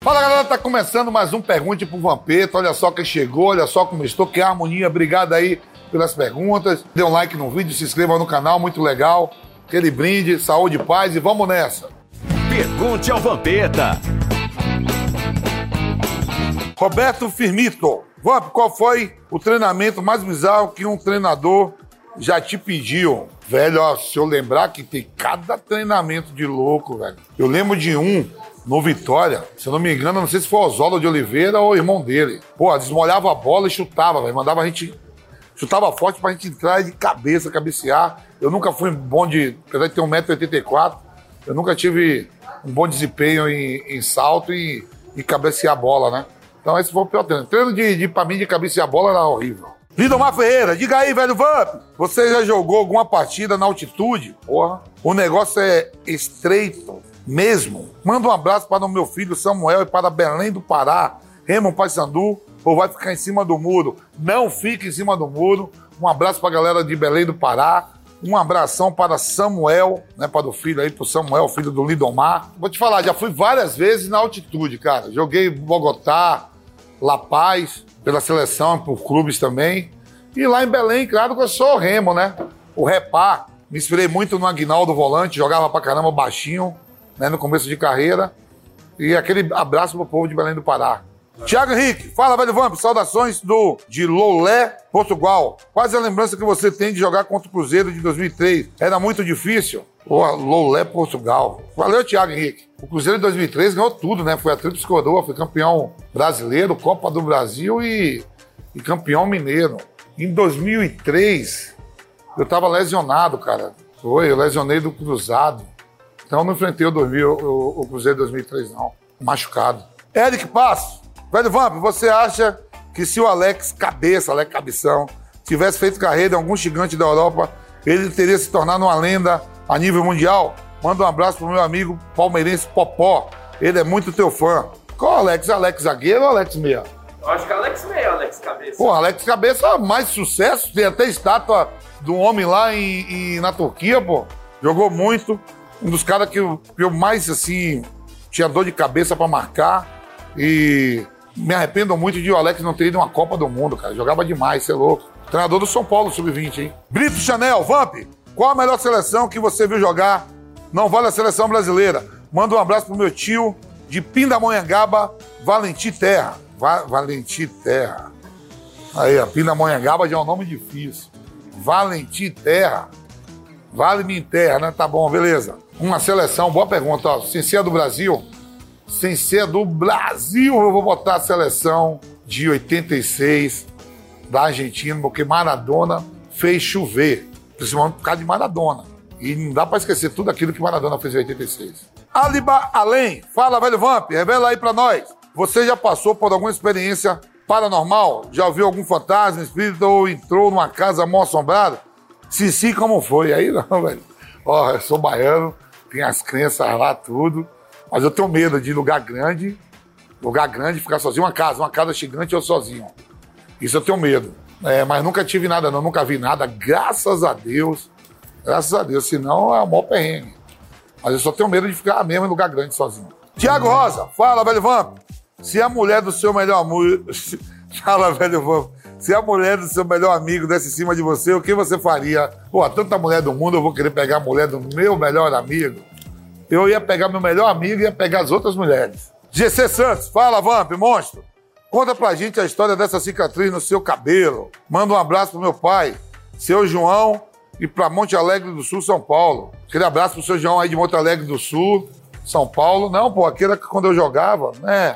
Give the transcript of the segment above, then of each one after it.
Fala galera, tá começando mais um Pergunte pro Vampeta. Olha só quem chegou, olha só como estou, que harmonia. Obrigado aí pelas perguntas. Dê um like no vídeo, se inscreva no canal, muito legal. Aquele brinde, saúde e paz e vamos nessa. Pergunte ao Vampeta. Roberto Firmito. Vamp, qual foi o treinamento mais bizarro que um treinador já te pediu? Velho, ó, se eu lembrar que tem cada treinamento de louco, velho. Eu lembro de um no Vitória, se eu não me engano, não sei se foi Oswaldo de Oliveira ou o irmão dele. Pô, desmolhava a bola e chutava, velho. Mandava a gente... Chutava forte pra gente entrar de cabeça, cabecear. Eu nunca fui bom de... Apesar de ter 1,84 m, eu nunca tive um bom desempenho em salto e cabecear a bola, né? Então esse foi o pior treino. Treino pra mim de cabecear a bola era horrível. Lidomar Ferreira, diga aí, velho Vamp. Você já jogou alguma partida na altitude? Porra, o negócio é estreito mesmo. Manda um abraço para o meu filho Samuel e para Belém do Pará, Remo Paysandu, ou vai ficar em cima do muro? Não fique em cima do muro. Um abraço para a galera de Belém do Pará. Um abração para Samuel, né, para o filho aí, para o Samuel, filho do Lidomar. Vou te falar, já fui várias vezes na altitude, cara. Joguei Bogotá, La Paz, pela seleção, por clubes também. E lá em Belém, claro que eu sou o Remo, né? O Repá. Me inspirei muito no Aguinaldo Volante, jogava pra caramba baixinho, né, no começo de carreira. E aquele abraço pro povo de Belém do Pará. Thiago Henrique, fala, velho Vamp, saudações de Loulé, Portugal. Quais a lembrança que você tem de jogar contra o Cruzeiro de 2003? Era muito difícil? Pô, Loulé, Portugal. Valeu, Thiago Henrique. O Cruzeiro de 2003 ganhou tudo, né? Foi a tríplice coroa, foi campeão brasileiro, Copa do Brasil e campeão mineiro. Em 2003, eu tava lesionado, cara. Eu lesionei do cruzado. Então eu não enfrentei o Cruzeiro de 2003, não. Machucado. Eric Passo. Velho Vamp, você acha que se o Alex Cabeção, tivesse feito carreira em algum gigante da Europa, ele teria se tornado uma lenda a nível mundial? Manda um abraço pro meu amigo palmeirense Popó. Ele é muito teu fã. Qual Alex? Alex zagueiro ou Alex meia? Eu acho que é Alex meia, Alex Cabeça. Pô, Alex Cabeça, mais sucesso. Tem até estátua do homem lá na Turquia, pô. Jogou muito. Um dos caras que eu mais, assim, tinha dor de cabeça pra marcar. E me arrependo muito de o Alex não ter ido uma Copa do Mundo, cara. Jogava demais, você é louco. Treinador do São Paulo, Sub-20, hein? Brito Chanel, Vamp, qual a melhor seleção que você viu jogar? Não vale a seleção brasileira. Manda um abraço pro meu tio de Pindamonhangaba, Valentim Terra. Valentim Terra. Aí, ó, Pindamonhangaba já é um nome difícil. Valentim Terra. Vale-me em terra, né? Tá bom, beleza. Uma seleção, boa pergunta, ó. Sem ser do Brasil? Sem ser do Brasil, eu vou botar a seleção de 86 da Argentina, porque Maradona fez chover. Principalmente por causa de Maradona. E não dá pra esquecer tudo aquilo que Maradona fez em 86. Aliba Além, fala, velho Vamp, revela aí pra nós. Você já passou por alguma experiência paranormal? Já ouviu algum fantasma, espírito ou entrou numa casa mal assombrada? Se sim, como foi? Aí não, velho. Ó, eu sou baiano, tem as crenças lá, tudo. Mas eu tenho medo de lugar grande, ficar sozinho. Uma casa gigante, eu sozinho. Isso eu tenho medo. Mas nunca tive nada, não. Nunca vi nada, graças a Deus. Graças a Deus, senão é o maior perrengue. Mas eu só tenho medo de ficar mesmo em lugar grande sozinho. Tiago Rosa, fala, velho Vamp. Se a mulher do seu melhor amigo... Fala, velho Vamp. Se a mulher do seu melhor amigo desse em cima de você, o que você faria? Pô, tanta mulher do mundo, eu vou querer pegar a mulher do meu melhor amigo. Eu ia pegar meu melhor amigo e ia pegar as outras mulheres. GC Santos, fala, Vamp, monstro. Conta pra gente a história dessa cicatriz no seu cabelo. Manda um abraço pro meu pai, seu João, e pra Monte Alegre do Sul, São Paulo. Aquele abraço pro seu João aí de Monte Alegre do Sul, São Paulo. Não, pô, aquele que quando eu jogava, né?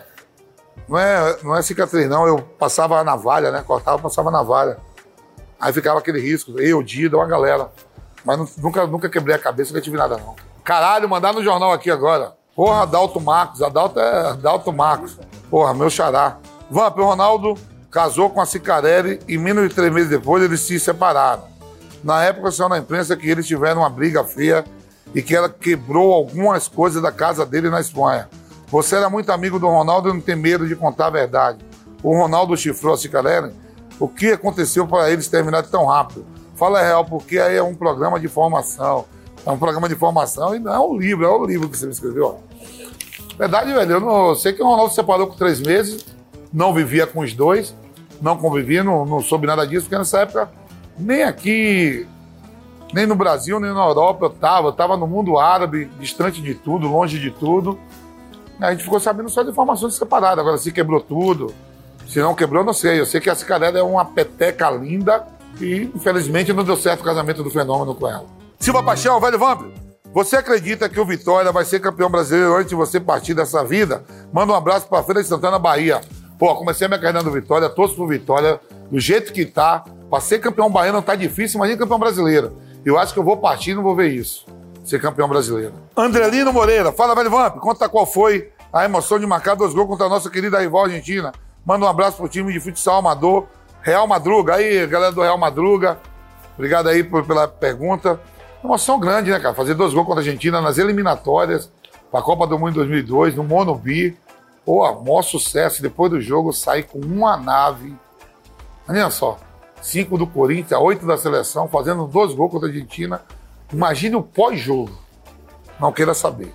Não é cicatriz, não. Eu passava a navalha, né? Cortava, passava a navalha. Aí ficava aquele risco. Eu, Dida, uma galera. Mas nunca quebrei a cabeça, nunca tive nada, não. Caralho, mandar no jornal aqui agora. Porra, Adalto Marcos. Adalto Marcos. Porra, meu xará. Vamp, o Ronaldo casou com a Cicarelli e menos de 3 meses depois eles se separaram. Na época saiu na imprensa que eles tiveram uma briga feia e que ela quebrou algumas coisas da casa dele na Espanha. Você era muito amigo do Ronaldo e não tem medo de contar a verdade. O Ronaldo chifrou a Cicarelli. O que aconteceu para eles terminarem tão rápido? Fala a real, porque aí é um programa de formação. É um programa de formação e não é um livro que você me escreveu. Verdade, velho. Eu sei que o Ronaldo se separou com 3 meses, não vivia com os dois, não convivia, não soube nada disso, porque nessa época, nem aqui, nem no Brasil, nem na Europa eu tava no mundo árabe, distante de tudo, longe de tudo. A gente ficou sabendo só de informações separadas. Agora, se quebrou tudo, se não quebrou, não sei. Eu sei que a Cicarelli é uma peteca linda e, infelizmente, não deu certo o casamento do Fenômeno com ela. Silva Paixão, velho Vamp, você acredita que o Vitória vai ser campeão brasileiro antes de você partir dessa vida? Manda um abraço pra Feira de Santana, Bahia. Pô, comecei a minha carreira no Vitória, torço pro Vitória, do jeito que tá. Pra ser campeão baiano tá difícil, imagina campeão brasileiro. Eu acho que eu vou partir e não vou ver isso. Ser campeão brasileiro. Andrelino Moreira, fala, velho Vamp, conta qual foi a emoção de marcar 2 gols contra a nossa querida rival argentina. Manda um abraço pro time de futsal amador, Real Madruga. Aí, galera do Real Madruga, obrigado aí pela pergunta. Emoção grande, né, cara? Fazer 2 gols contra a Argentina nas eliminatórias pra Copa do Mundo em 2002, no Monobi. Pô, maior sucesso. Depois do jogo, sair com uma nave. Olha só, 5 do Corinthians, 8 da seleção, fazendo 2 gols contra a Argentina. Imagine o pós-jogo. Não queira saber.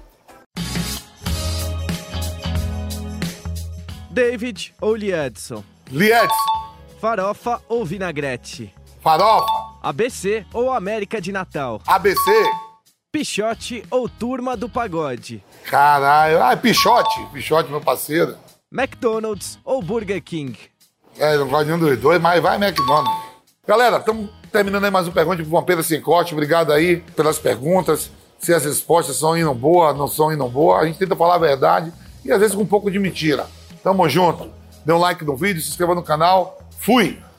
David ou Liedson? Liedson. Farofa ou vinagrete? Farofa. ABC ou América de Natal? ABC. Pichote ou Turma do Pagode? Caralho. Ah, Pichote. Pichote, meu parceiro. McDonald's ou Burger King? Não gosto de nenhum dos dois, mas vai McDonald's. Galera, estamos terminando aí mais um Pergunte pro Vampeta Sem Corte. Obrigado aí pelas perguntas. Se as respostas são indo boa, não são indo boa, a gente tenta falar a verdade e às vezes com um pouco de mentira. Tamo junto. Dê um like no vídeo, se inscreva no canal. Fui!